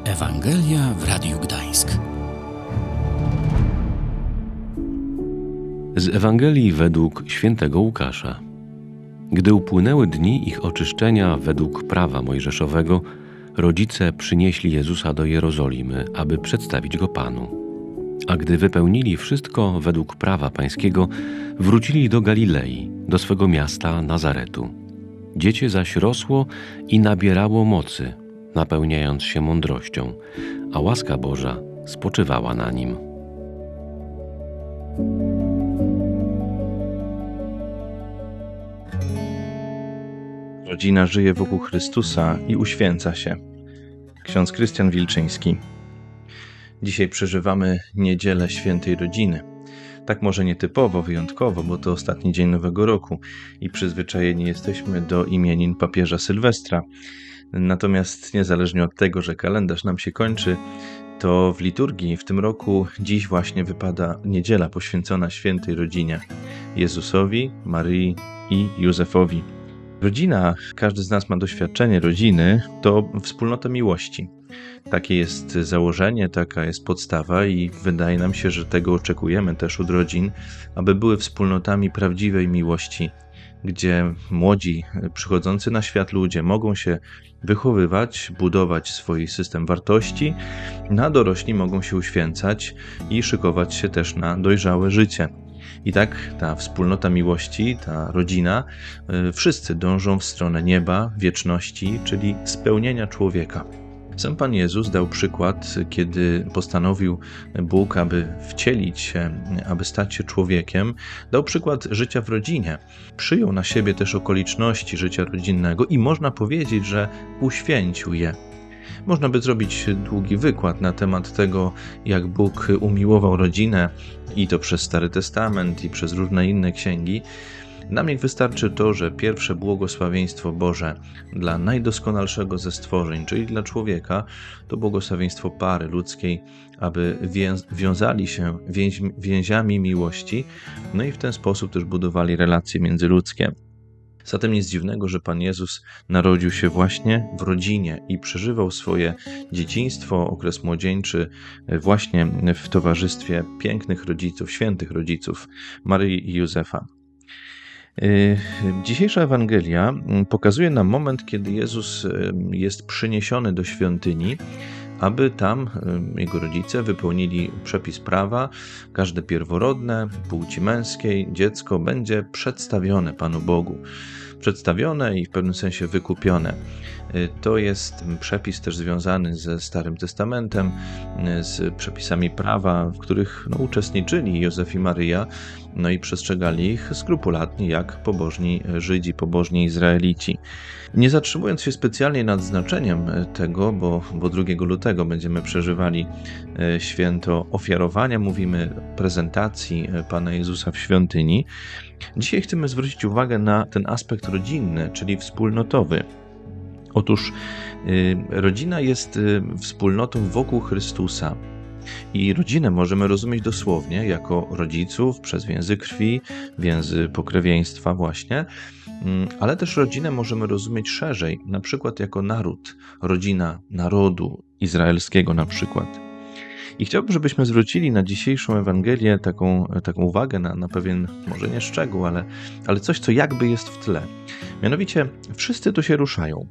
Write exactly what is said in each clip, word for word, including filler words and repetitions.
Ewangelia w Radiu Gdańsk. Z Ewangelii według świętego Łukasza. Gdy upłynęły dni ich oczyszczenia według prawa mojżeszowego, rodzice przynieśli Jezusa do Jerozolimy, aby przedstawić Go Panu. A gdy wypełnili wszystko według prawa pańskiego, wrócili do Galilei, do swego miasta Nazaretu. Dziecię zaś rosło i nabierało mocy, napełniając się mądrością, a łaska Boża spoczywała na nim. Rodzina żyje wokół Chrystusa i uświęca się. Ksiądz Krystian Wilczyński. Dzisiaj przeżywamy Niedzielę Świętej Rodziny. Tak może nietypowo, wyjątkowo, bo to ostatni dzień Nowego Roku i przyzwyczajeni jesteśmy do imienin papieża Sylwestra. Natomiast niezależnie od tego, że kalendarz nam się kończy, to w liturgii w tym roku dziś właśnie wypada niedziela poświęcona Świętej Rodzinie, Jezusowi, Maryi i Józefowi. Rodzina, każdy z nas ma doświadczenie rodziny, to wspólnota miłości. Takie jest założenie, taka jest podstawa i wydaje nam się, że tego oczekujemy też od rodzin, aby były wspólnotami prawdziwej miłości, gdzie młodzi, przychodzący na świat ludzie mogą się wychowywać, budować swój system wartości, a dorośli mogą się uświęcać i szykować się też na dojrzałe życie. I tak ta wspólnota miłości, ta rodzina, wszyscy dążą w stronę nieba, wieczności, czyli spełnienia człowieka. Sam Pan Jezus dał przykład, kiedy postanowił Bóg, aby wcielić się, aby stać się człowiekiem, dał przykład życia w rodzinie. Przyjął na siebie też okoliczności życia rodzinnego i można powiedzieć, że uświęcił je. Można by zrobić długi wykład na temat tego, jak Bóg umiłował rodzinę i to przez Stary Testament i przez różne inne księgi. Nam niech wystarczy to, że pierwsze błogosławieństwo Boże dla najdoskonalszego ze stworzeń, czyli dla człowieka, to błogosławieństwo pary ludzkiej, aby wię- wiązali się więź- więziami miłości, no i w ten sposób też budowali relacje międzyludzkie. Zatem nic dziwnego, że Pan Jezus narodził się właśnie w rodzinie i przeżywał swoje dzieciństwo, okres młodzieńczy właśnie w towarzystwie pięknych rodziców, świętych rodziców, Maryi i Józefa. Dzisiejsza Ewangelia pokazuje nam moment, kiedy Jezus jest przyniesiony do świątyni, aby tam jego rodzice wypełnili przepis prawa. Każde pierworodne, płci męskiej dziecko będzie przedstawione Panu Bogu. Przedstawione i w pewnym sensie wykupione. To jest przepis też związany ze Starym Testamentem, z przepisami prawa, w których no, uczestniczyli Józef i Maryja, no i przestrzegali ich skrupulatnie jak pobożni Żydzi, pobożni Izraelici. Nie zatrzymując się specjalnie nad znaczeniem tego, bo, bo drugiego lutego będziemy przeżywali święto ofiarowania, mówimy prezentacji Pana Jezusa w świątyni, dzisiaj chcemy zwrócić uwagę na ten aspekt rodzinny, czyli wspólnotowy. Otóż y, rodzina jest y, wspólnotą wokół Chrystusa i rodzinę możemy rozumieć dosłownie jako rodziców przez więzy krwi, więzy pokrewieństwa właśnie, y, ale też rodzinę możemy rozumieć szerzej, na przykład jako naród, rodzina narodu izraelskiego na przykład. I chciałbym, żebyśmy zwrócili na dzisiejszą Ewangelię taką, taką uwagę na, na pewien, może nie szczegół, ale, ale coś, co jakby jest w tle. Mianowicie wszyscy tu się ruszają.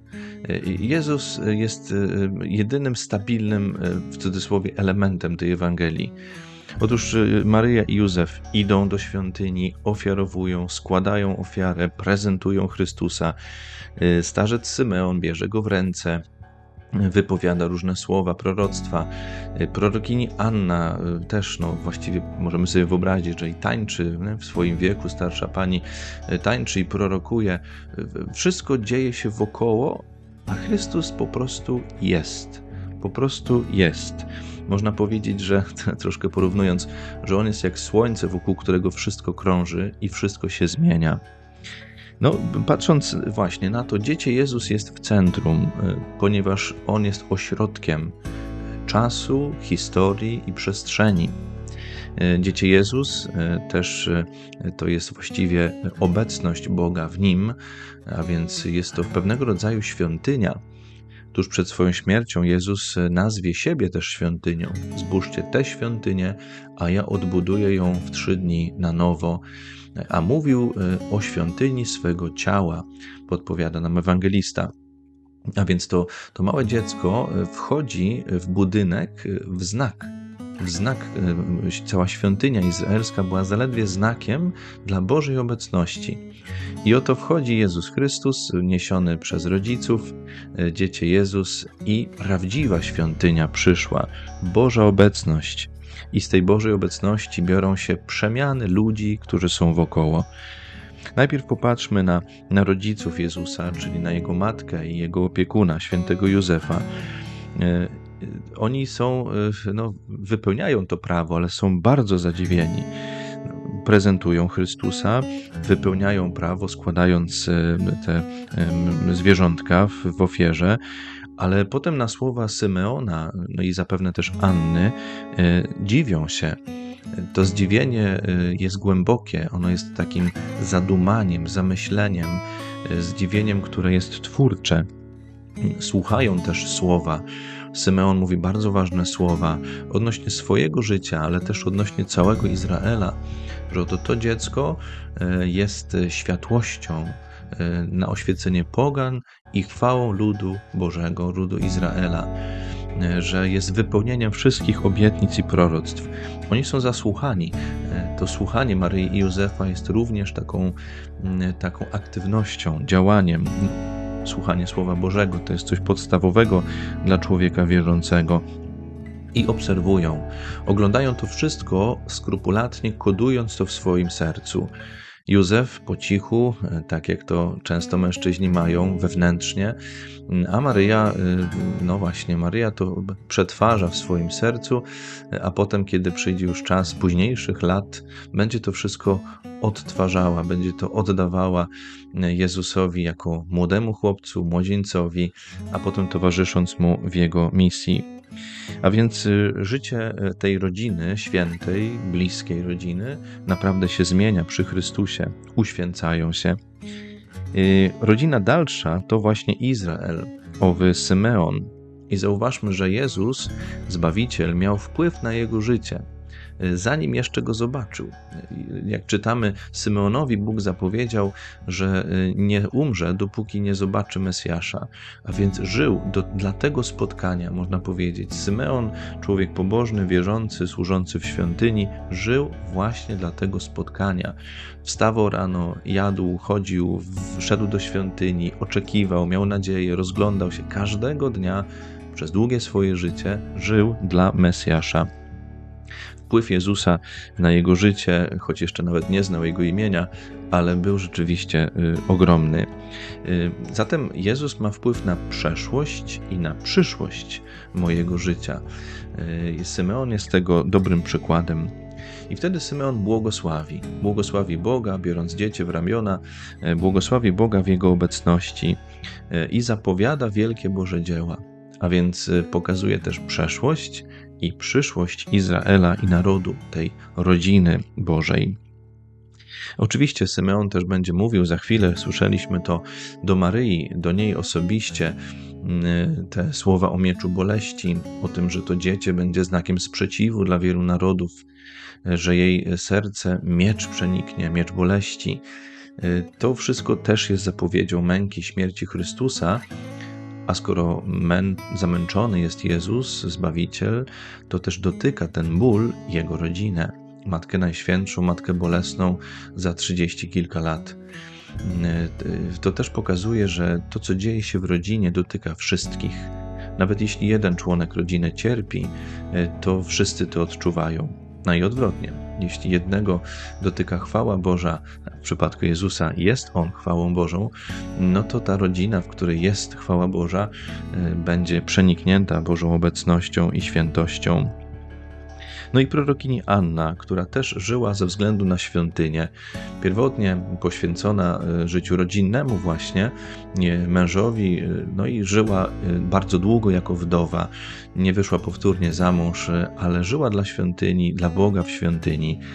Jezus jest jedynym stabilnym, w cudzysłowie, elementem tej Ewangelii. Otóż Maryja i Józef idą do świątyni, ofiarowują, składają ofiarę, prezentują Chrystusa. Starzec Symeon bierze go w ręce, wypowiada różne słowa, proroctwa. Prorokini Anna też, no właściwie możemy sobie wyobrazić, że i tańczy nie? W swoim wieku, starsza pani tańczy i prorokuje. Wszystko dzieje się wokoło, a Chrystus po prostu jest. Po prostu jest. Można powiedzieć, że troszkę porównując, że On jest jak słońce, wokół którego wszystko krąży i wszystko się zmienia. No, patrząc właśnie na to, Dziecię Jezus jest w centrum, ponieważ On jest ośrodkiem czasu, historii i przestrzeni. Dziecię Jezus też to jest właściwie obecność Boga w Nim, a więc jest to pewnego rodzaju świątynia. Tuż przed swoją śmiercią Jezus nazwie siebie też świątynią. Zbóżcie tę świątynię, a ja odbuduję ją w trzy dni na nowo. A mówił o świątyni swego ciała, podpowiada nam ewangelista. A więc to, to małe dziecko wchodzi w budynek w znak. W znak, cała świątynia izraelska była zaledwie znakiem dla Bożej obecności. I oto wchodzi Jezus Chrystus, niesiony przez rodziców, dziecię Jezus, i prawdziwa świątynia przyszła, Boża obecność. I z tej Bożej obecności biorą się przemiany ludzi, którzy są wokoło. Najpierw popatrzmy na, na rodziców Jezusa, czyli na jego matkę i jego opiekuna, świętego Józefa. Oni są, no, wypełniają to prawo, ale są bardzo zadziwieni. Prezentują Chrystusa, wypełniają prawo, składając te zwierzątka w, w ofierze, ale potem na słowa Symeona, no i zapewne też Anny, dziwią się. To zdziwienie jest głębokie, ono jest takim zadumaniem, zamyśleniem, zdziwieniem, które jest twórcze. Słuchają też słowa. Symeon mówi bardzo ważne słowa odnośnie swojego życia, ale też odnośnie całego Izraela, że oto to dziecko jest światłością na oświecenie pogan i chwałą ludu Bożego, ludu Izraela, że jest wypełnieniem wszystkich obietnic i proroctw. Oni są zasłuchani. To słuchanie Maryi i Józefa jest również taką, taką aktywnością, działaniem. Słuchanie Słowa Bożego to jest coś podstawowego dla człowieka wierzącego. I obserwują, oglądają to wszystko skrupulatnie, kodując to w swoim sercu. Józef po cichu, tak jak to często mężczyźni mają wewnętrznie, a Maryja, no właśnie, Maryja to przetwarza w swoim sercu, a potem, kiedy przyjdzie już czas późniejszych lat, będzie to wszystko odtwarzała, będzie to oddawała Jezusowi jako młodemu chłopcu, młodzieńcowi, a potem towarzysząc mu w jego misji. A więc życie tej rodziny świętej, bliskiej rodziny naprawdę się zmienia przy Chrystusie, uświęcają się. Rodzina dalsza to właśnie Izrael, owy Symeon. I zauważmy, że Jezus, Zbawiciel, miał wpływ na jego życie, zanim jeszcze go zobaczył. Jak czytamy, Symeonowi Bóg zapowiedział, że nie umrze, dopóki nie zobaczy Mesjasza. A więc żył do, dla tego spotkania, można powiedzieć. Symeon, człowiek pobożny, wierzący, służący w świątyni, żył właśnie dla tego spotkania. Wstawał rano, jadł, chodził, szedł do świątyni, oczekiwał, miał nadzieję, rozglądał się każdego dnia, przez długie swoje życie żył dla Mesjasza. Wpływ Jezusa na jego życie, choć jeszcze nawet nie znał jego imienia, ale był rzeczywiście y, ogromny. Y, zatem Jezus ma wpływ na przeszłość i na przyszłość mojego życia. Y, Symeon jest tego dobrym przykładem. I wtedy Symeon błogosławi. Błogosławi Boga, biorąc dziecię w ramiona, y, błogosławi Boga w Jego obecności y, i zapowiada wielkie Boże dzieła. A więc y, pokazuje też przeszłość i przyszłość Izraela i narodu, tej rodziny Bożej. Oczywiście Symeon też będzie mówił, za chwilę słyszeliśmy to, do Maryi, do niej osobiście, te słowa o mieczu boleści, o tym, że to dziecię będzie znakiem sprzeciwu dla wielu narodów, że jej serce miecz przeniknie, miecz boleści. To wszystko też jest zapowiedzią męki, śmierci Chrystusa. A skoro mę, zamęczony jest Jezus, Zbawiciel, to też dotyka ten ból Jego rodzinę, Matkę Najświętszą, Matkę Bolesną za trzydzieści kilka lat. To też pokazuje, że to, co dzieje się w rodzinie, dotyka wszystkich. Nawet jeśli jeden członek rodziny cierpi, to wszyscy to odczuwają. No i odwrotnie. Jeśli jednego dotyka chwała Boża, w przypadku Jezusa jest On chwałą Bożą, no to ta rodzina, w której jest chwała Boża, będzie przeniknięta Bożą obecnością i świętością. No i prorokini Anna, która też żyła ze względu na świątynię, pierwotnie poświęcona życiu rodzinnemu właśnie, mężowi, no i żyła bardzo długo jako wdowa. Nie wyszła powtórnie za mąż, ale żyła dla świątyni, dla Boga w świątyni.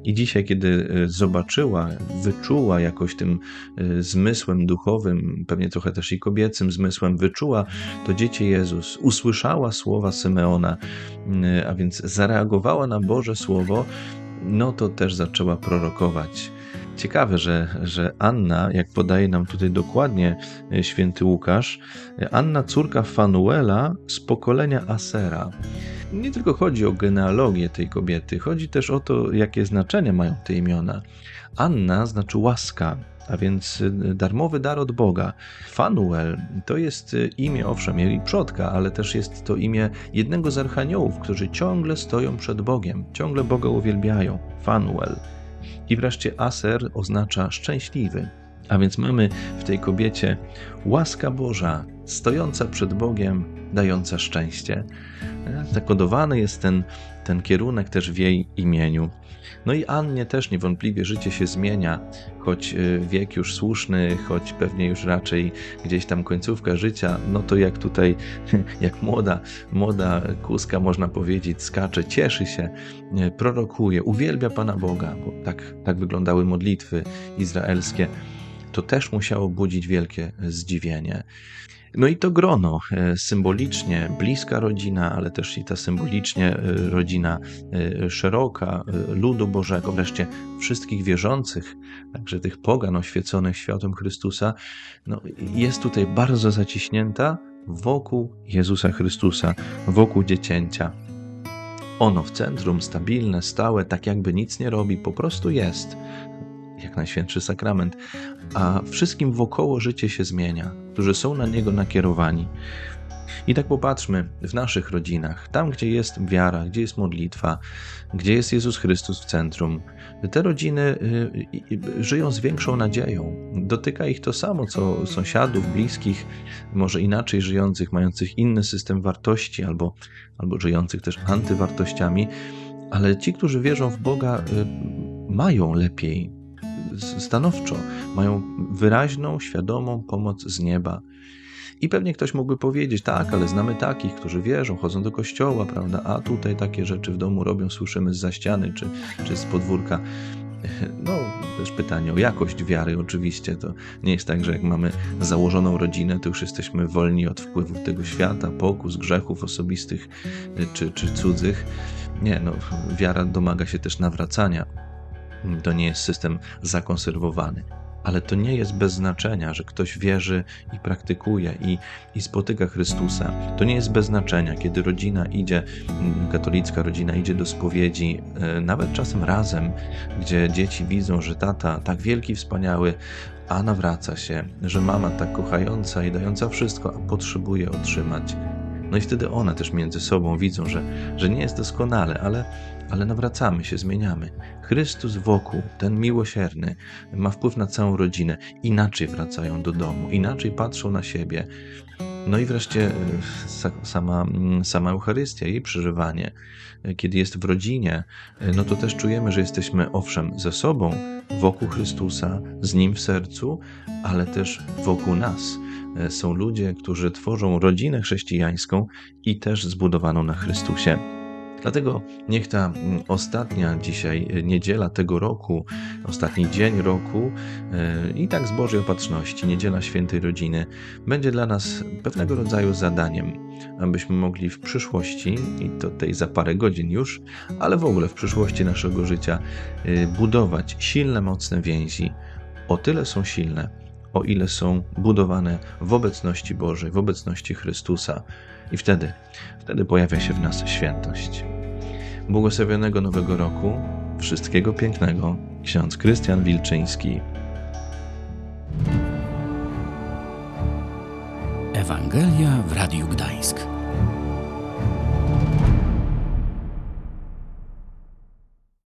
I dzisiaj, kiedy zobaczyła, wyczuła jakoś tym zmysłem duchowym, pewnie trochę też i kobiecym zmysłem, wyczuła to dziecię Jezus, usłyszała słowa Symeona, a więc zareagowała na Boże Słowo, no to też zaczęła prorokować. Ciekawe, że, że Anna, jak podaje nam tutaj dokładnie święty Łukasz, Anna, córka Fanuela z pokolenia Asera. Nie tylko chodzi o genealogię tej kobiety, chodzi też o to, jakie znaczenie mają te imiona. Anna znaczy łaska, a więc darmowy dar od Boga. Fanuel to jest imię, owszem, jej przodka, ale też jest to imię jednego z archaniołów, którzy ciągle stoją przed Bogiem, ciągle Boga uwielbiają. Fanuel. I wreszcie Aser oznacza szczęśliwy. A więc mamy w tej kobiecie łaska Boża, stojąca przed Bogiem, dająca szczęście. Zakodowany jest ten, ten kierunek też w jej imieniu. No i Annie też niewątpliwie życie się zmienia, choć wiek już słuszny, choć pewnie już raczej gdzieś tam końcówka życia, no to jak tutaj, jak młoda, młoda kuska, można powiedzieć, skacze, cieszy się, prorokuje, uwielbia Pana Boga, bo tak, tak wyglądały modlitwy izraelskie, to też musiało budzić wielkie zdziwienie. No i to grono, symbolicznie bliska rodzina, ale też i ta symbolicznie rodzina szeroka, ludu Bożego, wreszcie wszystkich wierzących, także tych pogan oświeconych światłem Chrystusa, no, jest tutaj bardzo zaciśnięta wokół Jezusa Chrystusa, wokół dziecięcia. Ono w centrum, stabilne, stałe, tak jakby nic nie robi, po prostu jest, jak Najświętszy Sakrament, a wszystkim wokoło życie się zmienia, którzy są na Niego nakierowani. I tak popatrzmy w naszych rodzinach, tam gdzie jest wiara, gdzie jest modlitwa, gdzie jest Jezus Chrystus w centrum, te rodziny żyją z większą nadzieją. Dotyka ich to samo, co sąsiadów, bliskich, może inaczej żyjących, mających inny system wartości albo, albo żyjących też antywartościami, ale ci, którzy wierzą w Boga, mają lepiej, stanowczo, mają wyraźną, świadomą pomoc z nieba. I pewnie ktoś mógłby powiedzieć, tak, ale znamy takich, którzy wierzą, chodzą do kościoła, prawda, a tutaj takie rzeczy w domu robią, słyszymy zza ściany czy, czy z podwórka. No, też pytanie o jakość wiary oczywiście, to nie jest tak, że jak mamy założoną rodzinę, to już jesteśmy wolni od wpływów tego świata, pokus, grzechów osobistych czy, czy cudzych. Nie, no, wiara domaga się też nawracania. To nie jest system zakonserwowany. Ale to nie jest bez znaczenia, że ktoś wierzy i praktykuje i, i spotyka Chrystusa. To nie jest bez znaczenia, kiedy rodzina idzie, katolicka rodzina idzie do spowiedzi, nawet czasem razem, gdzie dzieci widzą, że tata tak wielki, wspaniały, a nawraca się, że mama tak kochająca i dająca wszystko, a potrzebuje otrzymać. No i wtedy one też między sobą widzą, że, że nie jest doskonale, ale, ale nawracamy się, zmieniamy. Chrystus wokół, ten miłosierny, ma wpływ na całą rodzinę. Inaczej wracają do domu, inaczej patrzą na siebie. No i wreszcie sama, sama Eucharystia, jej przeżywanie. Kiedy jest w rodzinie, no to też czujemy, że jesteśmy owszem ze sobą, wokół Chrystusa, z Nim w sercu, ale też wokół nas. Są ludzie, którzy tworzą rodzinę chrześcijańską i też zbudowaną na Chrystusie. Dlatego niech ta ostatnia dzisiaj niedziela tego roku, ostatni dzień roku i tak z Bożej Opatrzności, niedziela Świętej Rodziny, będzie dla nas pewnego rodzaju zadaniem, abyśmy mogli w przyszłości, i to tej za parę godzin już, ale w ogóle w przyszłości naszego życia budować silne, mocne więzi. O tyle są silne, o ile są budowane w obecności Bożej, w obecności Chrystusa. I wtedy, wtedy pojawia się w nas świętość. Błogosławionego Nowego Roku, wszystkiego pięknego, ksiądz Krystian Wilczyński. Ewangelia w Radiu Gdańsk.